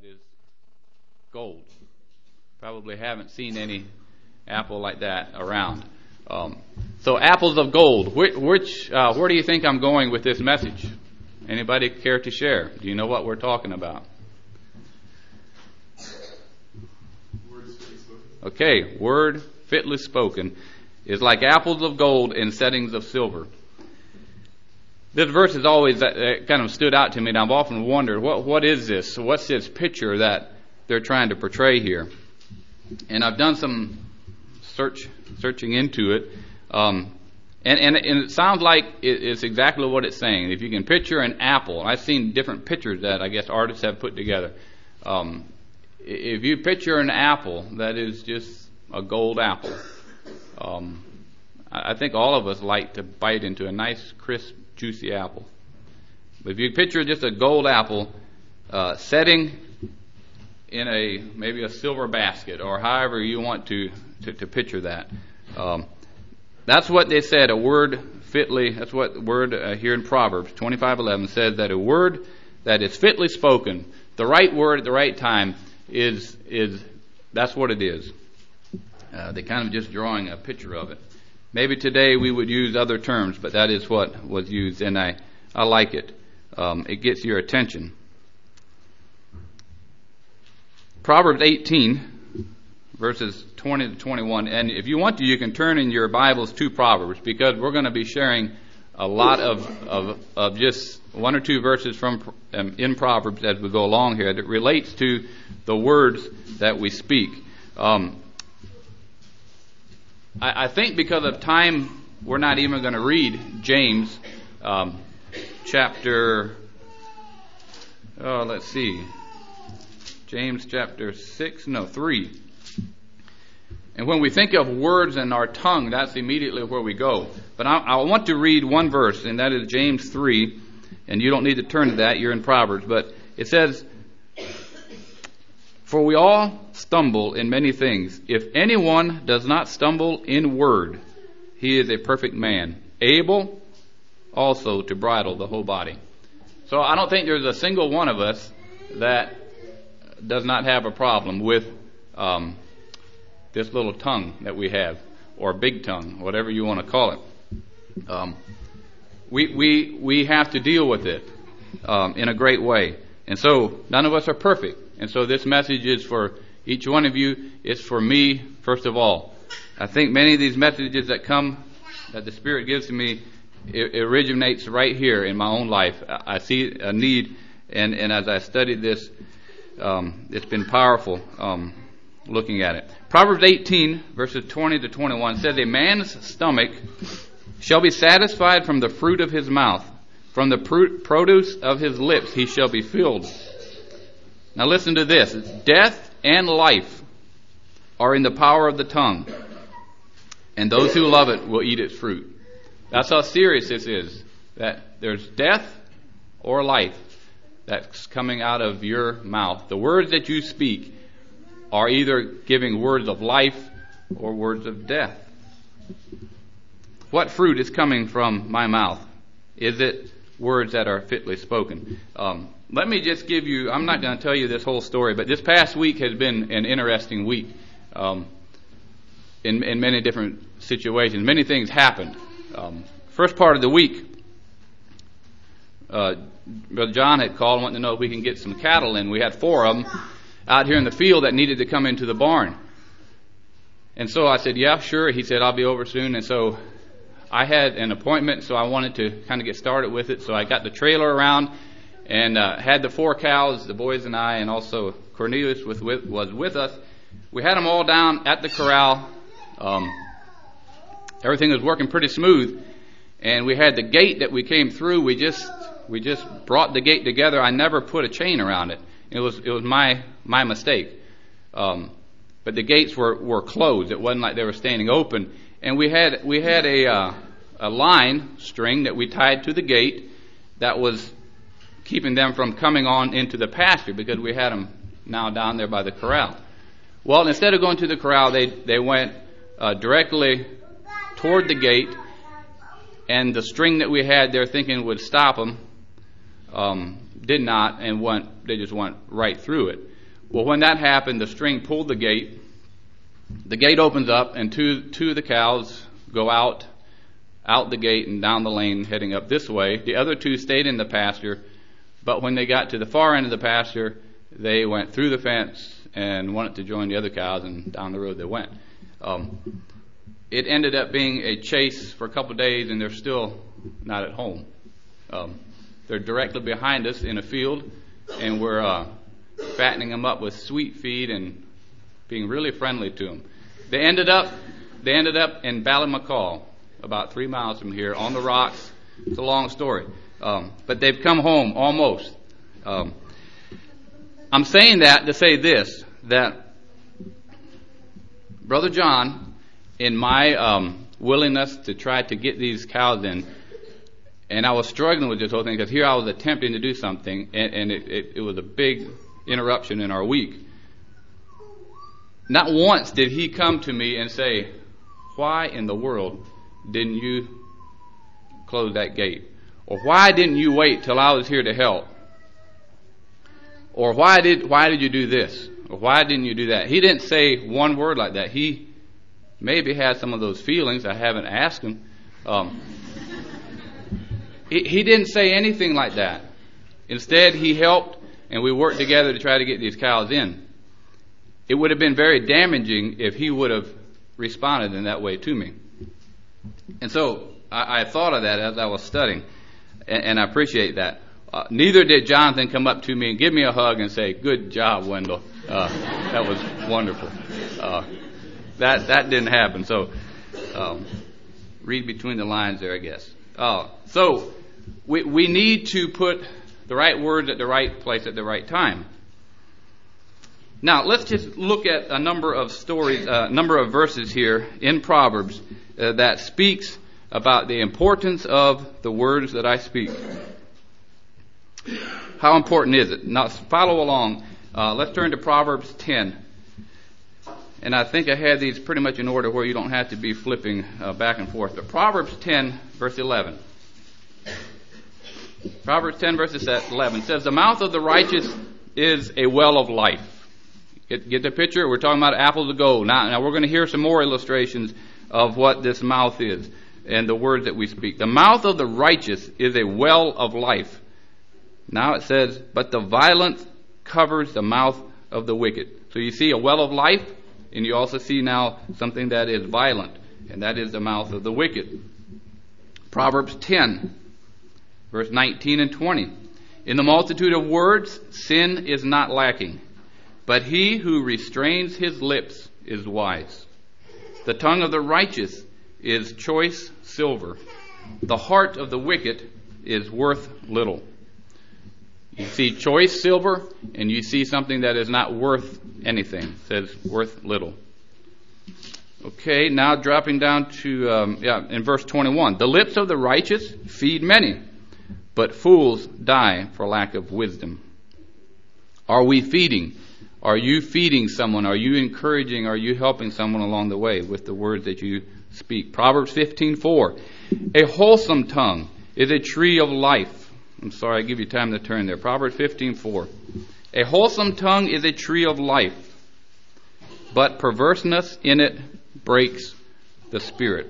that is gold. Probably haven't seen any apple like that around. So apples of gold. Where do you think I'm going with this message? Anybody care to share? Do you know what we're talking about? Okay, word fitly spoken is like apples of gold in settings of silver. This verse has always kind of stood out to me, and I've often wondered, what is this? What's this picture that they're trying to portray here? And I've done some searching into it, and it sounds like it's exactly what it's saying. If you can picture an apple, I've seen different pictures that I guess artists have put together. If you picture an apple that is just a gold apple, I think all of us like to bite into a nice, crisp, juicy apple. But if you picture just a gold apple setting in maybe a silver basket, or however you want to picture that, that's what they said. A word fitly. That's what the word here in Proverbs 25:11 says, that a word that is fitly spoken, the right word at the right time, is that's what it is. They're kind of just drawing a picture of it. Maybe today we would use other terms, but that is what was used, and I like it. It gets your attention. Proverbs 18, verses 20 to 21, and if you want to, you can turn in your Bibles to Proverbs, because we're going to be sharing a lot of just one or two verses from in Proverbs as we go along here that relates to the words that we speak. I think because of time, we're not even going to read James chapter, James chapter 3. And when we think of words in our tongue, that's immediately where we go. But I want to read one verse, and that is James 3. And you don't need to turn to that, you're in Proverbs. But it says, "For we all stumble in many things. If anyone does not stumble in word, he is a perfect man, able also to bridle the whole body." So I don't think there's a single one of us that does not have a problem with this little tongue that we have, or big tongue, whatever you want to call it. We have to deal with it in a great way. And so none of us are perfect. And so this message is for each one of you. It's for me, first of all. I think many of these messages that the Spirit gives to me, it originates right here in my own life. I see a need, and as I studied this, it's been powerful looking at it. Proverbs 18, verses 20 to 21 says, "A man's stomach shall be satisfied from the fruit of his mouth. From the produce of his lips he shall be filled." Now listen to this. "Death and life are in the power of the tongue, and those who love it will eat its fruit." That's how serious this is, that there's death or life that's coming out of your mouth. The words that you speak are either giving words of life or words of death. What fruit is coming from my mouth? Is it words that are fitly spoken? Let me just give you, I'm not going to tell you this whole story, but this past week has been an interesting week in many different situations. Many things happened. First part of the week, Brother John had called and wanted to know if we can get some cattle in. We had 4 of them out here in the field that needed to come into the barn. And so I said, "Yeah, sure." He said, "I'll be over soon." And so I had an appointment, so I wanted to kind of get started with it. So I got the trailer around and had the 4 cows, the boys and I, and also Cornelius was with us. We had them all down at the corral. Everything was working pretty smooth. And we had the gate that we came through. We just brought the gate together. I never put a chain around it. It was my mistake. But the gates were closed. It wasn't like they were standing open. And we had a line string that we tied to the gate that was keeping them from coming on into the pasture, because we had them now down there by the corral. Well, instead of going to the corral, they went directly toward the gate, and the string that we had there thinking would stop them did not, and they just went right through it. Well, when that happened, the string pulled the gate. The gate opens up, and two of the cows go out the gate and down the lane heading up this way. The other two stayed in the pasture, but when they got to the far end of the pasture, they went through the fence and wanted to join the other cows, and down the road they went. It ended up being a chase for a couple of days, and they're still not at home. They're directly behind us in a field, and we're fattening them up with sweet feed and being really friendly to them. They ended up in Ballymacaw, about 3 miles from here, on the rocks. It's a long story, but they've come home almost. I'm saying that to say this, that Brother John, in my willingness to try to get these cows in, and I was struggling with this whole thing because here I was attempting to do something, and it was a big interruption in our week. Not once did he come to me and say, "Why in the world didn't you close that gate?" Or "Why didn't you wait till I was here to help?" Or why did you do this? Or "Why didn't you do that?" He didn't say one word like that. He maybe had some of those feelings. I haven't asked him. He didn't say anything like that. Instead, he helped, and we worked together to try to get these cows in. It would have been very damaging if he would have responded in that way to me. And so I thought of that as I was studying, and I appreciate that. Neither did Jonathan come up to me and give me a hug and say, "Good job, Wendell. That was wonderful." That didn't happen. So read between the lines there, I guess. So we need to put the right words at the right place at the right time. Now, let's just look at a number of stories, a number of verses here in Proverbs that speaks about the importance of the words that I speak. How important is it? Now, follow along. Let's turn to Proverbs 10. And I think I had these pretty much in order where you don't have to be flipping back and forth. But Proverbs 10, verse 11. Proverbs 10, verse 11 says, "The mouth of the righteous is a well of life." Get the picture? We're talking about apples of gold. Now we're going to hear some more illustrations of what this mouth is and the words that we speak. "The mouth of the righteous is a well of life." Now it says, "But the violent covers the mouth of the wicked." So you see a well of life, and you also see now something that is violent, and that is the mouth of the wicked. Proverbs 10, verse 19 and 20. "In the multitude of words, sin is not lacking, but he who restrains his lips is wise. The tongue of the righteous is choice silver. The heart of the wicked is worth little." You see choice silver, and you see something that is not worth anything. It says worth little. Okay, now dropping down to, in verse 21. "The lips of the righteous feed many, but fools die for lack of wisdom." Are we feeding? Are you feeding someone? Are you encouraging? Are you helping someone along the way with the words that you speak? Proverbs 15:4. "A wholesome tongue is a tree of life." I'm sorry, I give you time to turn there. Proverbs 15:4. "A wholesome tongue is a tree of life, but perverseness in it breaks the spirit."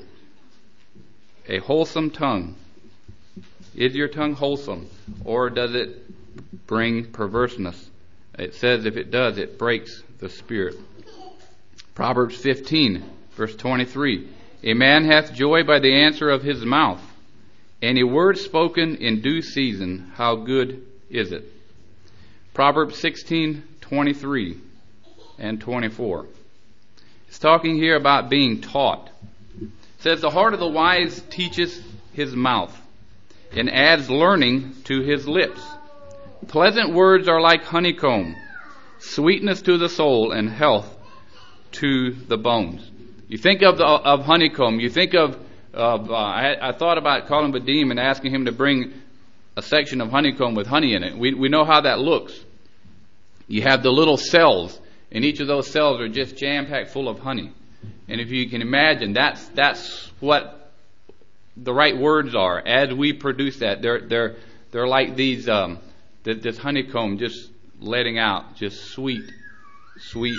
A wholesome tongue. Is your tongue wholesome, or does it bring perverseness? It says if it does, it breaks the spirit. Proverbs 15, verse 23. "A man hath joy by the answer of his mouth, and a word spoken in due season, how good is it." Proverbs 16:23 and 24. It's talking here about being taught. It says, "The heart of the wise teaches his mouth, and adds learning to his lips. Pleasant words are like honeycomb, sweetness to the soul, and health to the bones." You think of honeycomb. You think of I thought about calling Vadim and asking him to bring a section of honeycomb with honey in it. We know how that looks. You have the little cells, and each of those cells are just jam-packed full of honey. And if you can imagine, that's what the right words are. As we produce that, they're like these this honeycomb just letting out just sweet sweet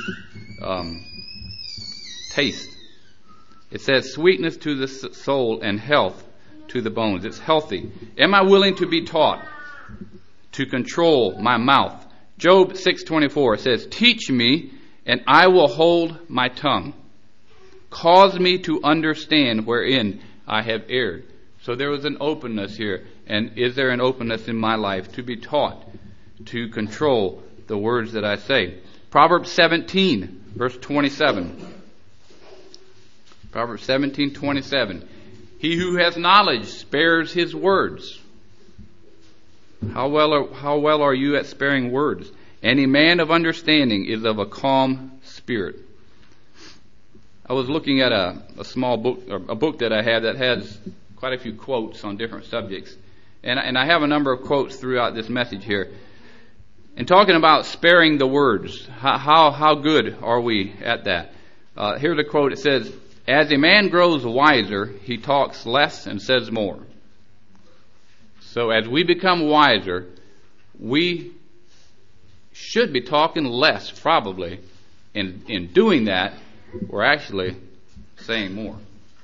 taste. It says sweetness to the soul and health to the bones. It's healthy. Am I willing to be taught to control my mouth? Job 6:24 says, teach me and I will hold my tongue. Cause me to understand wherein I have erred. So there was an openness here. And is there an openness in my life to be taught to control the words that I say? Proverbs 17, verse 27. Proverbs 17:27. He who has knowledge spares his words. How well are you at sparing words? Any man of understanding is of a calm spirit. I was looking at a small book, or a book that I have that has quite a few quotes on different subjects. And I have a number of quotes throughout this message here. And talking about sparing the words, how good are we at that? Here's a quote. It says, as a man grows wiser, he talks less and says more. So as we become wiser, we should be talking less, probably. In doing that, we're actually saying more.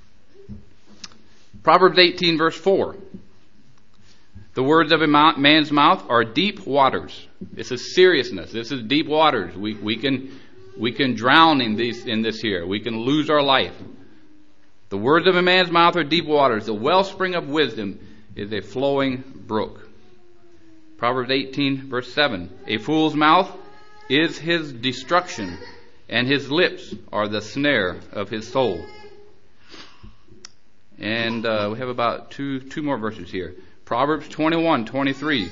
Proverbs 18, verse 4. The words of a man's mouth are deep waters. This is seriousness. This is deep waters. We can drown in this here. We can lose our life. The words of a man's mouth are deep waters. The wellspring of wisdom is a flowing brook. Proverbs 18, verse 7. A fool's mouth is his destruction, and his lips are the snare of his soul. And we have about two more verses here. Proverbs 21:23.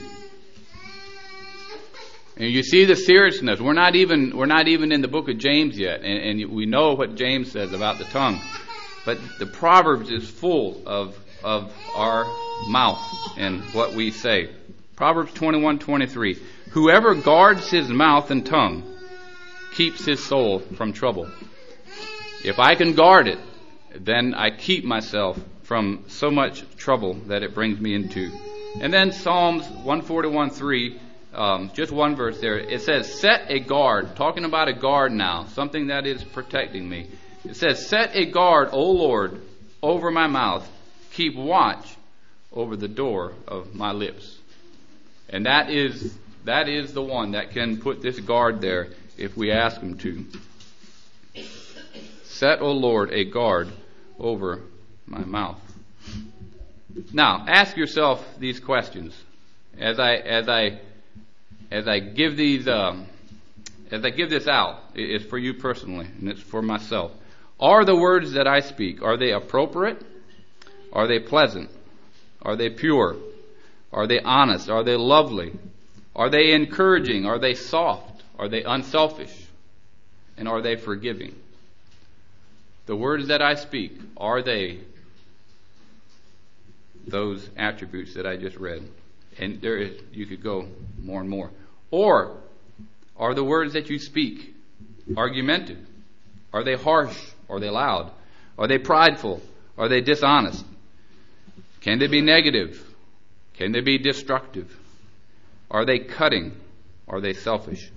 And you see the seriousness. We're not even in the book of James yet, and we know what James says about the tongue. But the Proverbs is full of our mouth and what we say. Proverbs 21:23. Whoever guards his mouth and tongue keeps his soul from trouble. If I can guard it, then I keep myself from so much trouble that it brings me into. And then Psalms 141:3, just one verse there. It says, set a guard, talking about a guard now, something that is protecting me. It says, set a guard, O Lord, over my mouth. Keep watch over the door of my lips. And that is the one that can put this guard there if we ask him to. Set, O Lord, a guard over my mouth. Now, ask yourself these questions as I give these as I give this out. It's for you personally, and it's for myself. Are the words that I speak, are they appropriate? Are they pleasant? Are they pure? Are they honest? Are they lovely? Are they encouraging? Are they soft? Are they unselfish? And are they forgiving? The words that I speak, are they those attributes that I just read? And you could go more and more. Or are the words that you speak argumentative? Are they harsh? Are they loud? Are they prideful? Are they dishonest? Can they be negative? Can they be destructive? Are they cutting? Are they selfish?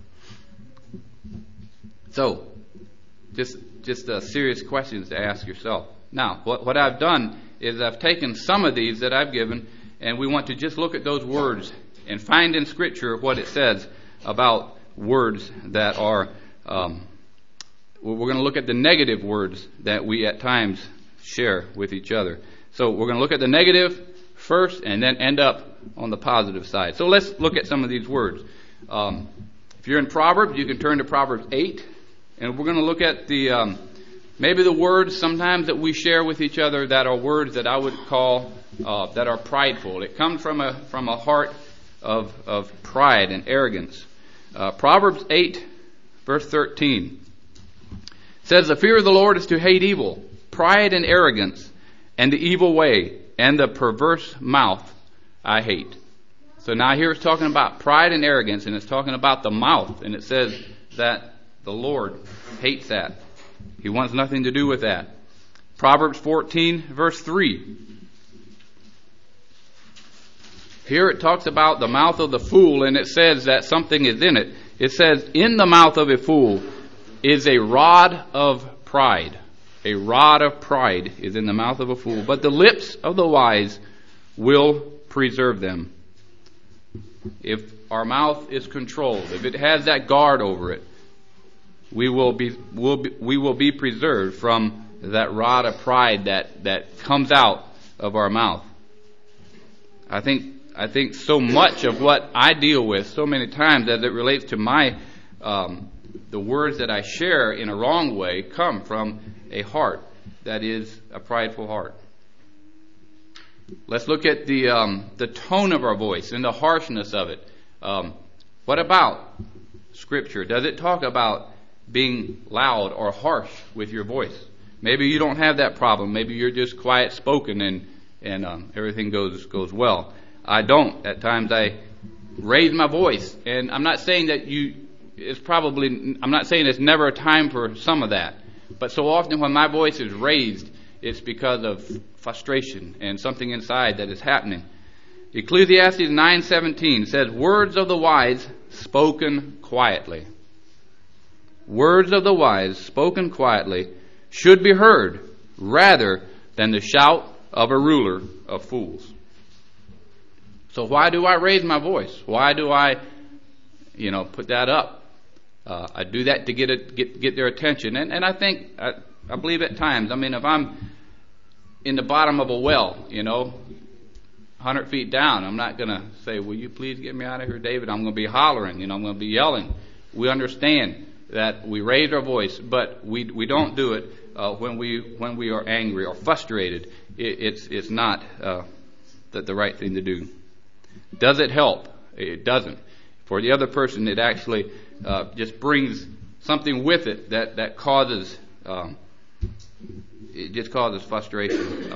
So, just serious questions to ask yourself. Now, what I've done is I've taken some of these that I've given, and we want to just look at those words and find in Scripture what it says about words that are, we're going to look at the negative words that we at times share with each other. So we're going to look at the negative first and then end up on the positive side. So let's look at some of these words. If you're in Proverbs, you can turn to Proverbs 8, and we're going to look at the maybe the words sometimes that we share with each other that are words that I would call that are prideful. It comes from a heart of pride and arrogance. Proverbs 8, verse 13 says, the fear of the Lord is to hate evil, pride and arrogance, and the evil way, and the perverse mouth I hate. So now here it's talking about pride and arrogance, and it's talking about the mouth, and it says that the Lord hates that. He wants nothing to do with that. Proverbs 14, verse 3. Here it talks about the mouth of the fool, and it says that something is in it. It says, in the mouth of a fool is a rod of pride. A rod of pride is in the mouth of a fool, but the lips of the wise will preserve them. If our mouth is controlled, if it has that guard over it, we will be preserved from that rod of pride that comes out of our mouth. I think so much of what I deal with so many times as it relates to my the words that I share in a wrong way come from a heart that is a prideful heart. Let's look at the tone of our voice and the harshness of it. What about Scripture? Does it talk about being loud or harsh with your voice? Maybe you don't have that problem. Maybe you're just quiet spoken and everything goes well. I don't. At times I raise my voice, and I'm not saying that I'm not saying it's never a time for some of that. But so often when my voice is raised, it's because of frustration and something inside that is happening. Ecclesiastes 9:17 says, words of the wise spoken quietly. Words of the wise spoken quietly should be heard rather than the shout of a ruler of fools. So why do I raise my voice? Why do I, put that up? I do that to get their attention. And I think, I believe at times, if I'm in the bottom of a well, 100 feet down, I'm not going to say, will you please get me out of here, David? I'm going to be hollering, I'm going to be yelling. We understand that we raise our voice, but we don't do it when we are angry or frustrated. It's not the right thing to do. Does it help? It doesn't. For the other person, it actually just brings something with it that causes it just causes frustration.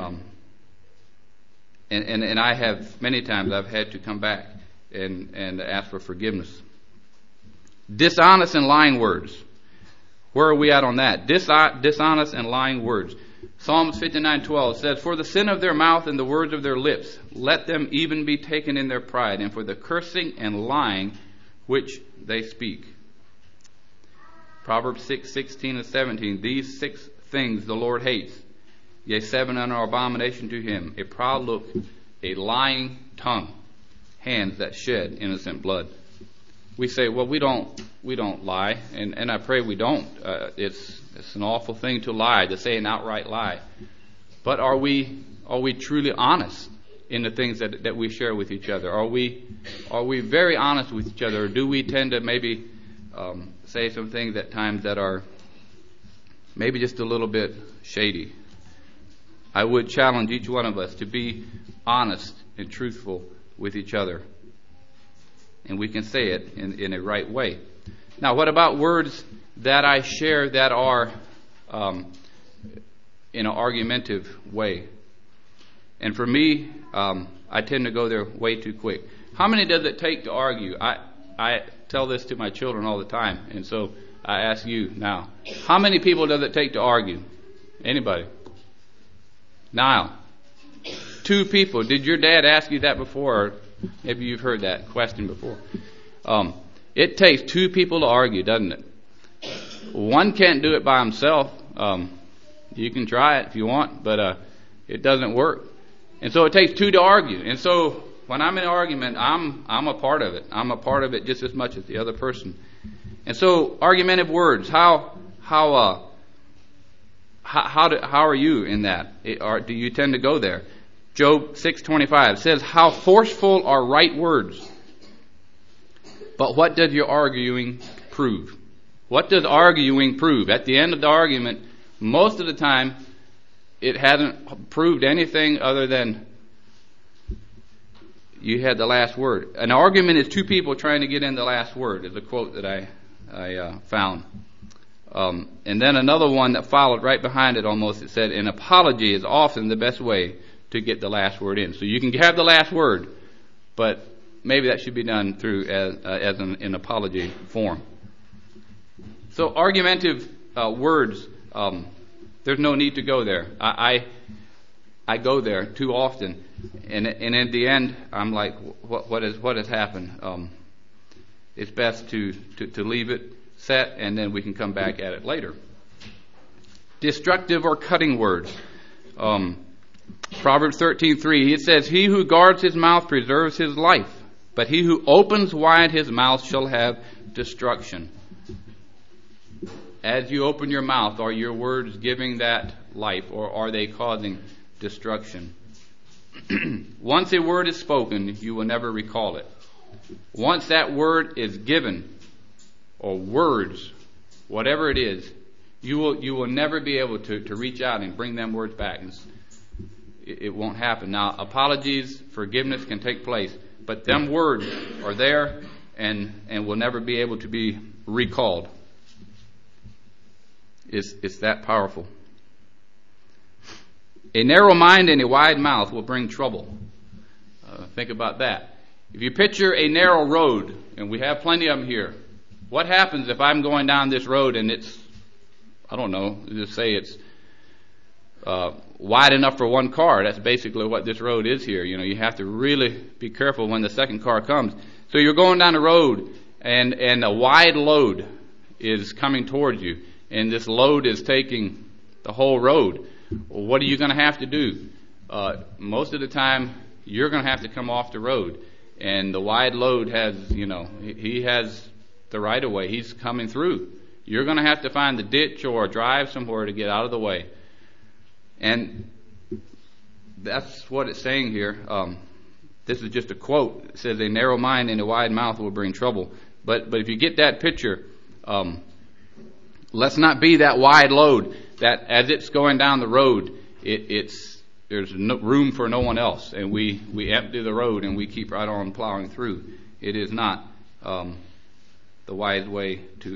And I have many times I've had to come back and ask for forgiveness. Dishonest and lying words. Where are we at on that? Dishonest and lying words. Psalms 59:12 says, for the sin of their mouth and the words of their lips, let them even be taken in their pride, and for the cursing and lying which they speak. Proverbs 6:16 and 17, these 6 things the Lord hates, yea, 7 are abomination to him, a proud look, a lying tongue, hands that shed innocent blood. We say, well, we don't lie, and I pray we don't. It's an awful thing to lie, to say an outright lie. But are we truly honest in the things that we share with each other? Are we very honest with each other, or do we tend to maybe say some things at times that are maybe just a little bit shady? I would challenge each one of us to be honest and truthful with each other. And we can say it in a right way. Now, what about words that I share that are in an argumentative way? And for me, I tend to go there way too quick. How many does it take to argue? I tell this to my children all the time, and so I ask you now. How many people does it take to argue? Anybody? Niall. 2 people. Did your dad ask you that before? Or maybe you've heard that question before. It takes 2 people to argue, doesn't it? One can't do it by himself. You can try it if you want, but it doesn't work. And so it takes 2 to argue. And so when I'm in an argument, I'm a part of it. I'm a part of it just as much as the other person. And so argumentative words. How are you in that? Do you tend to go there? Job 6:25 says, how forceful are right words, but what does your arguing prove? What does arguing prove? At the end of the argument, most of the time, it hasn't proved anything other than you had the last word. An argument is 2 people trying to get in the last word, is a quote that I found. And then another one that followed right behind it almost, it said, an apology is often the best way to get the last word in. So you can have the last word, but maybe that should be done through as an apology form. So argumentative words, there's no need to go there. I go there too often, and in the end, I'm like, what has happened? it's best to leave it set, and then we can come back at it later. Destructive or cutting words. Proverbs 13:3, it says, "He who guards his mouth preserves his life, but he who opens wide his mouth shall have destruction." As you open your mouth, are your words giving that life, or are they causing destruction? Once a word is spoken, you will never recall it. Once that word is given, or words, whatever it is, you will never be able to reach out and bring them words back. It won't happen. Now, apologies, forgiveness can take place, but them words are there and will never be able to be recalled. It's that powerful. A narrow mind and a wide mouth will bring trouble. Think about that. If you picture a narrow road, and we have plenty of them here, what happens if I'm going down this road and it's, I don't know, just say it's wide enough for one car? That's basically what this road is here. You know, you have to really be careful when the second car comes. So you're going down the road, and a wide load is coming towards you, and this load is taking the whole road. Well, what are you going to have to do? Most of the time, you're going to have to come off the road. And the wide load has, he has the right of way. He's coming through. You're going to have to find the ditch or drive somewhere to get out of the way. And that's what it's saying here. This is just a quote. It says, "A narrow mind and a wide mouth will bring trouble." But if you get that picture, let's not be that wide load that as it's going down the road, there's no room for no one else, and we empty the road and we keep right on plowing through. It is not the wise way to.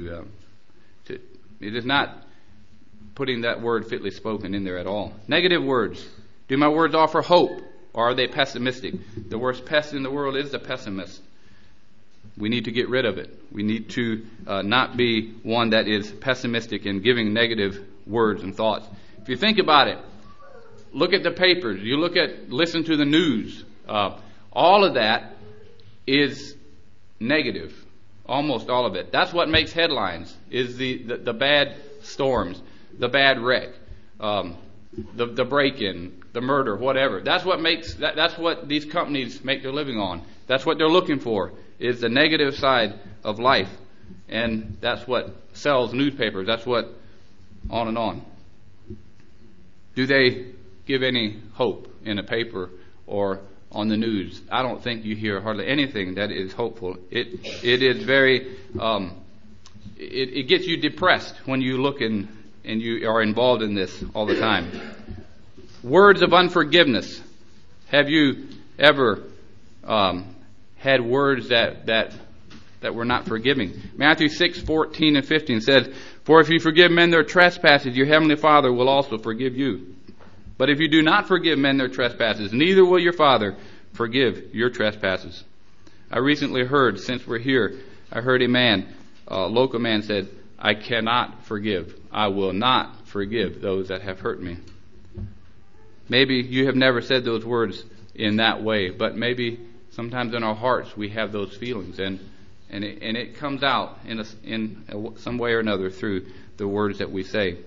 It is not putting that word fitly spoken in there at all. Negative words. Do my words offer hope, or are they pessimistic? The worst pest in the world is the pessimist. We need to get rid of it. We need to not be one that is pessimistic and giving negative words and thoughts. If you think about it, look at the papers. Listen to the news. All of that is negative. Almost all of it. That's what makes headlines, is the bad storms, the bad wreck, the break-in, the murder, whatever. That's what these companies make their living on. That's what they're looking for, is the negative side of life. And that's what sells newspapers. That's what, on and on. Do they give any hope in a paper or on the news? I don't think you hear hardly anything that is hopeful. It is very, it gets you depressed when you look and you are involved in this all the time. Words of unforgiveness. Have you ever had words that were not forgiving? Matthew 6:14 and 15 says, "For if you forgive men their trespasses, your heavenly Father will also forgive you. But if you do not forgive men their trespasses, neither will your Father forgive your trespasses." I recently heard, since we're here, I heard a local man said, "I cannot forgive. I will not forgive those that have hurt me." Maybe you have never said those words in that way, but maybe sometimes in our hearts we have those feelings, and it comes out in some way or another through the words that we say.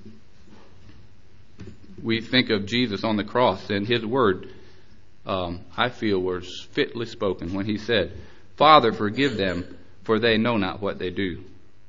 We think of Jesus on the cross, and his word, I feel, was fitly spoken when he said, "Father, forgive them, for they know not what they do."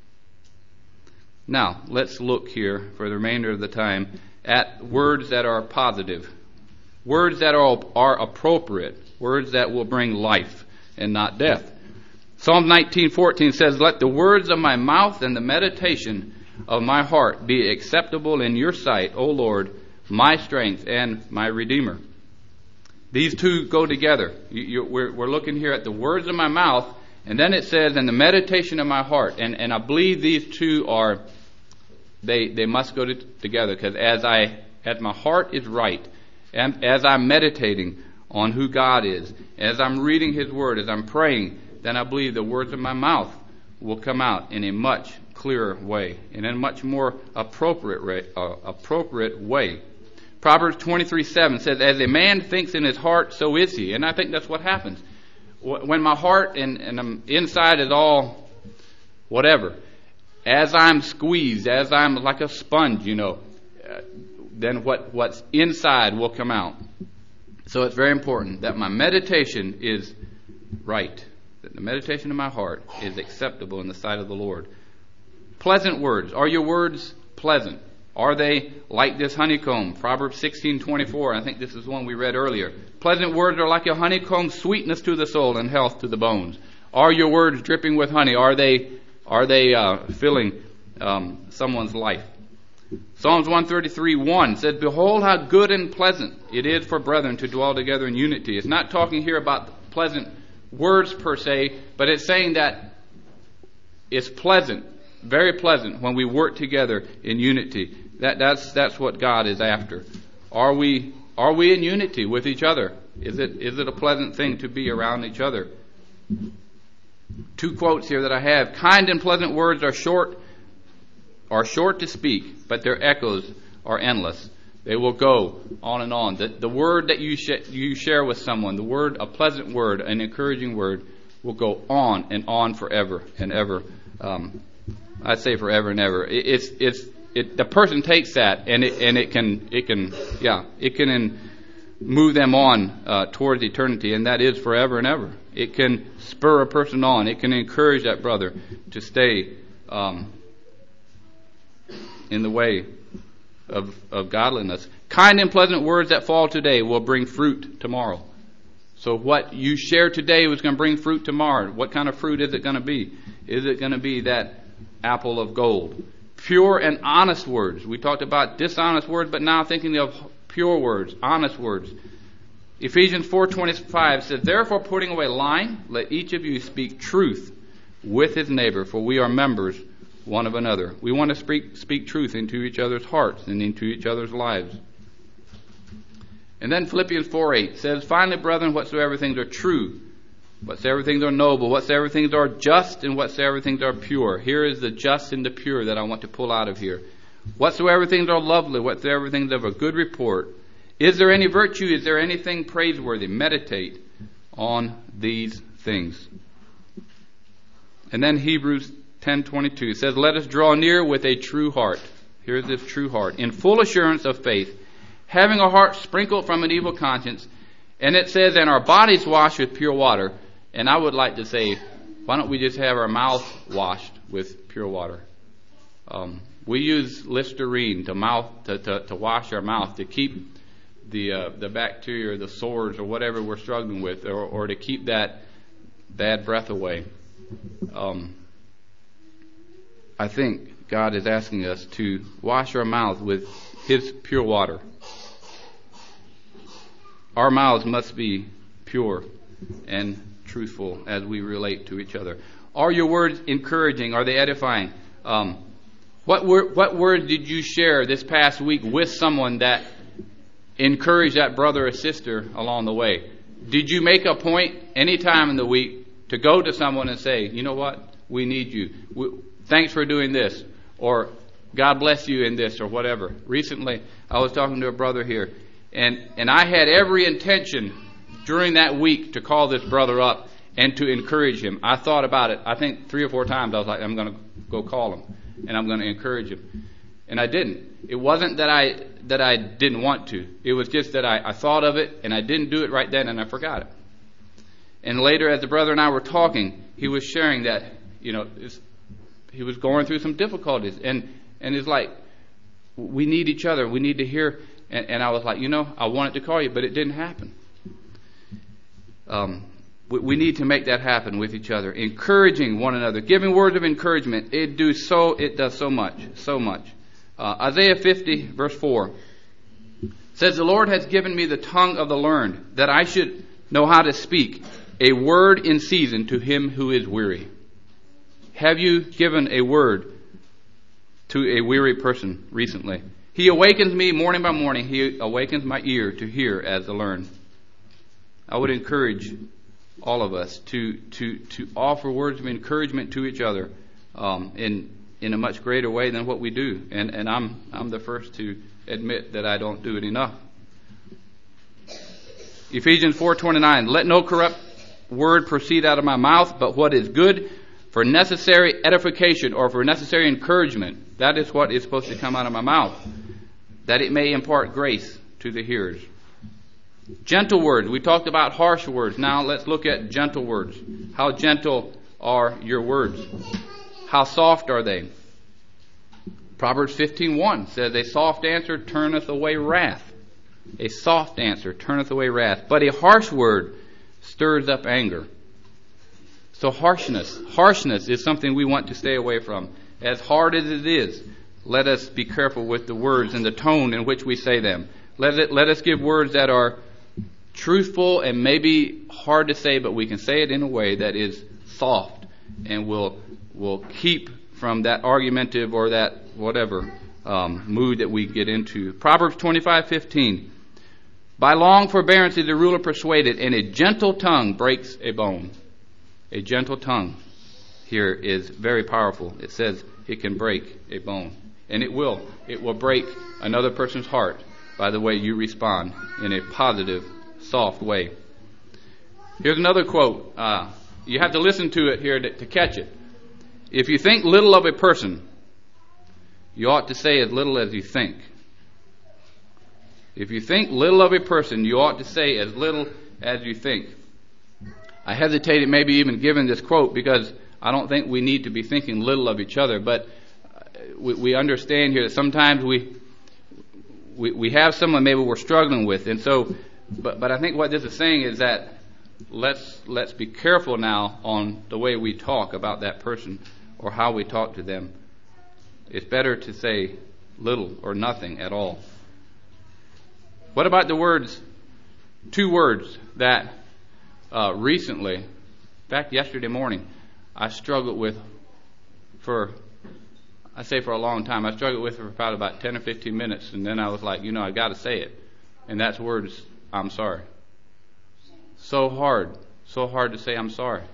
Now, let's look here for the remainder of the time at words that are positive, words that are appropriate, words that will bring life and not death. Psalm 19:14 says, "Let the words of my mouth and the meditation of my heart be acceptable in your sight, O Lord, my strength and my Redeemer." These two go together. We're looking here at the words of my mouth, and then it says, "and the meditation of my heart." And I believe these two they must go together, because as my heart is right, and as I'm meditating on who God is, as I'm reading his word, as I'm praying, then I believe the words of my mouth will come out in a much clearer way, in a much more appropriate way. Proverbs 23:7 says, "As a man thinks in his heart, so is he." And I think that's what happens. when my heart and I'm inside is all whatever, as I'm squeezed, as I'm like a sponge, then what's inside will come out. So it's very important that my meditation is right, that the meditation of my heart is acceptable in the sight of the Lord. Pleasant words. Are your words pleasant? Are they like this honeycomb? Proverbs 16:24. I think this is one we read earlier. Pleasant words are like a honeycomb, sweetness to the soul and health to the bones. Are your words dripping with honey? Are they filling someone's life? Psalms 133:1 says, "Behold how good and pleasant it is for brethren to dwell together in unity." It's not talking here about pleasant words per se, but it's saying that it's pleasant, very pleasant, when we work together in unity. That's what God is after. Are we in unity with each other? Is it a pleasant thing to be around each other? 2 quotes here that I have. "Kind and pleasant words are short to speak, but their echoes are endless." They will go on and on. The word that you share with someone, a pleasant word, an encouraging word, will go on and on forever and ever. I'd say forever and ever. The person takes that and it can move them on towards eternity, and that is forever and ever. It can spur a person on. It can encourage that brother to stay in the way of godliness. Kind and pleasant words that fall today will bring fruit tomorrow. So what you share today is going to bring fruit tomorrow. What kind of fruit is it going to be? Is it going to be that apple of gold? Pure and honest words. We talked about dishonest words, but now thinking of pure words, honest words. Ephesians 4:25 says, "Therefore, putting away lying, let each of you speak truth with his neighbor, for we are members one of another." We want to speak truth into each other's hearts and into each other's lives. And then Philippians 4:8 says, "Finally, brethren, whatsoever things are true, whatsoever things are noble, whatsoever things are just, and whatsoever things are pure." Here is the just and the pure that I want to pull out of here. "Whatsoever things are lovely, whatsoever things of a good report, is there any virtue, is there anything praiseworthy? Meditate on these things." And then Hebrews 10:22 says, "Let us draw near with a true heart." Here's this true heart. "In full assurance of faith, having our hearts sprinkled from an evil conscience." And it says, "And our bodies washed with pure water." And I would like to say, why don't we just have our mouth washed with pure water? We use Listerine to wash our mouth, to keep the bacteria, the sores, or whatever we're struggling with, or to keep that bad breath away. I think God is asking us to wash our mouth with His pure water. Our mouths must be pure and truthful as we relate to each other. Are your words encouraging? Are they edifying? What words did you share this past week with someone that encouraged that brother or sister along the way? Did you make a point any time in the week to go to someone and say, "You know what? We need you. Thanks for doing this," or "God bless you in this," or whatever? Recently, I was talking to a brother here, and I had every intention during that week to call this brother up and to encourage him. I thought about it, I think 3 or 4 times. I was like, I'm going to go call him and I'm going to encourage him. And I didn't. It wasn't that I didn't want to. It was just that I thought of it and I didn't do it right then and I forgot it. And later, as the brother and I were talking, he was sharing that, he was going through some difficulties. And it's like, we need each other. We need to hear. And I was like, I wanted to call you, but it didn't happen. We need to make that happen with each other, encouraging one another, giving words of encouragement. It does so much. Isaiah 50 verse 4 says, "The Lord has given me the tongue of the learned, that I should know how to speak a word in season to him who is weary." Have you given a word to a weary person recently? "He awakens me morning by morning. He awakens my ear to hear as the learned." I would encourage all of us to offer words of encouragement to each other in a much greater way than what we do. And I'm the first to admit that I don't do it enough. Ephesians 4:29, "Let no corrupt word proceed out of my mouth, but what is good for necessary edification or for necessary encouragement. That is what is supposed to come out of my mouth, that it may impart grace to the hearers. Gentle words. We talked about harsh words. Now let's look at gentle words. How gentle are your words? How soft are they? Proverbs 15:1 says, a soft answer turneth away wrath. A soft answer turneth away wrath. But a harsh word stirs up anger. So harshness is something we want to stay away from. As hard as it is, let us be careful with the words and the tone in which we say them. Let us give words that are truthful and maybe hard to say, but we can say it in a way that is soft and will keep from that argumentative or that whatever mood that we get into. Proverbs 25:15. By long forbearance is the ruler persuaded, and a gentle tongue breaks a bone. A gentle tongue here is very powerful. It says it can break a bone. And it will. It will break another person's heart by the way you respond in a positive, soft way. Here's another quote. You have to listen to it here to catch it. If you think little of a person, you ought to say as little as you think. If you think little of a person, you ought to say as little as you think. I hesitated maybe even giving this quote because I don't think we need to be thinking little of each other, but we understand here that sometimes we have someone maybe we're struggling with, and so, but I think what this is saying is that let's be careful now on the way we talk about that person or how we talk to them. It's better to say little or nothing at all. What about the words, 2 words that recently, in fact yesterday morning, I struggled with for a long time. I struggled with it for probably about 10 or 15 minutes, and then I was like, I've got to say it. And that's words, I'm sorry. So hard to say I'm sorry.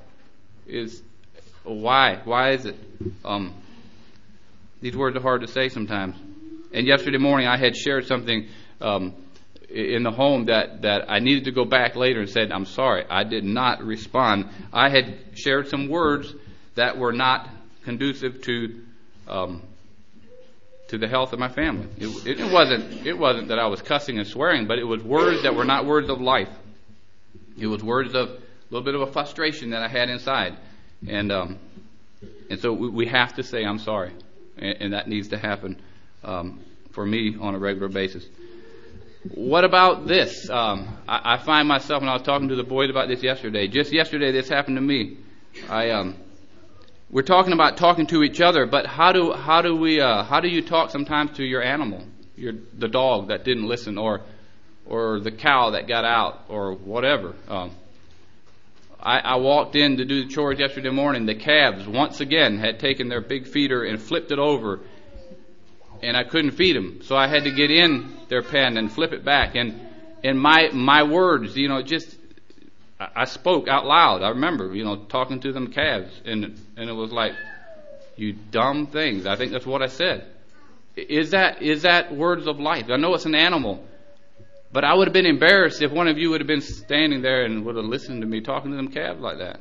Why is it? These words are hard to say sometimes. And yesterday morning I had shared something in the home that I needed to go back later and said, I'm sorry, I did not respond. I had shared some words that were not conducive to the health of my family. It wasn't that I was cussing and swearing, but it was words that were not words of life. It was words of a little bit of a frustration that I had inside. And so we have to say I'm sorry. And that needs to happen for me on a regular basis. What about this? I find myself, and I was talking to the boys about this yesterday. Just yesterday, this happened to me. We're talking about talking to each other, but how do you talk sometimes to your animal, the dog that didn't listen, or the cow that got out, or whatever? I walked in to do the chores yesterday morning. The calves once again had taken their big feeder and flipped it over, and I couldn't feed them, so I had to get in their pen and flip it back. And my words, I spoke out loud. I remember, talking to them calves, and it was like, you dumb things. I think that's what I said. Is that words of life? I know it's an animal, but I would have been embarrassed if one of you would have been standing there and would have listened to me talking to them calves like that.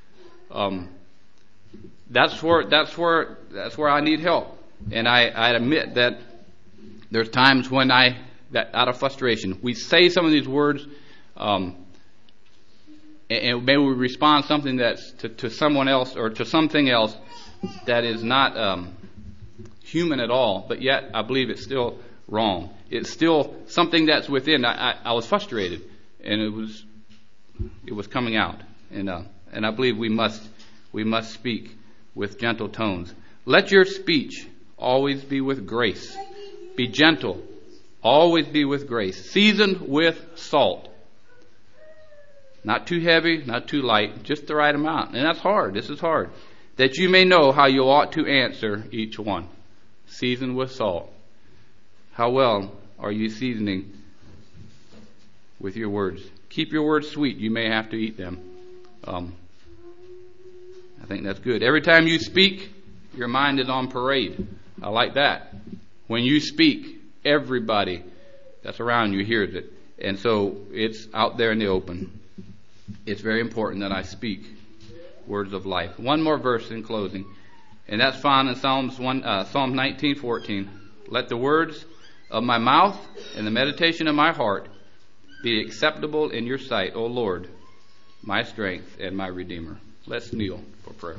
That's where I need help. And I admit that there's times when that out of frustration, we say some of these words, and maybe we respond something that's to someone else or to something else that is not human at all, but yet I believe it's still wrong. It's still something that's within. I was frustrated, and it was coming out, and I believe we must speak with gentle tones. Let your speech always be with grace. Be gentle. Always be with grace. Seasoned with salt. Not too heavy, not too light, just the right amount. And that's hard. This is hard. That you may know how you ought to answer each one. Seasoned with salt. How well are you seasoning with your words? Keep your words sweet. You may have to eat them. I think that's good. Every time you speak, your mind is on parade. I like that. When you speak, everybody that's around you hears it. And so it's out there in the open. it's very important that I speak words of life. One more verse in closing, and that's found in Psalm 19:14. Let the words of my mouth and the meditation of my heart be acceptable in your sight, O Lord, my strength and my Redeemer. Let's kneel for prayer.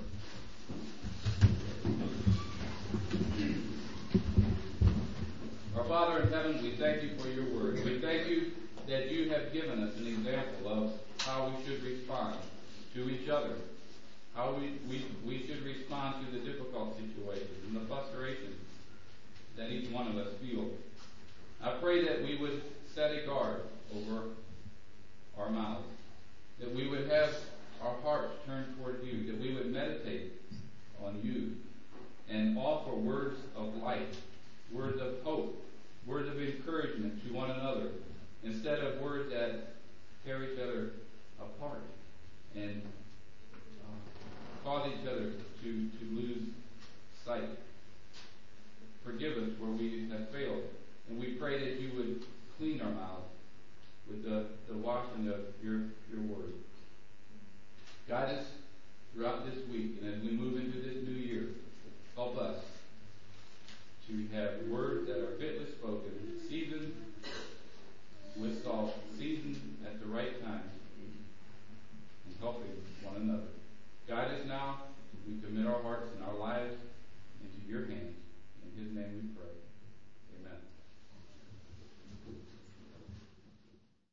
Our Father in heaven, we thank you for your word. We thank you that you have given us an example of how we should respond to each other, how we should respond to the difficult situations and the frustration that each one of us feel. I pray that we would set a guard over our mouths, that we would have our hearts turned toward you, that we would meditate on you and offer words of life, words of hope, words of encouragement to one another, instead of words that tear each other apart and cause each other to lose sight. Forgive us where we have failed, and we pray that you would clean our mouths with the washing of your word. Guide us throughout this week, and as we move into this new year, help us to have words that are fitly spoken, seasoned with salt, seasoned at the right time, and helping one another. Guide us now. We commit our hearts and our lives into your hands. In his name we pray.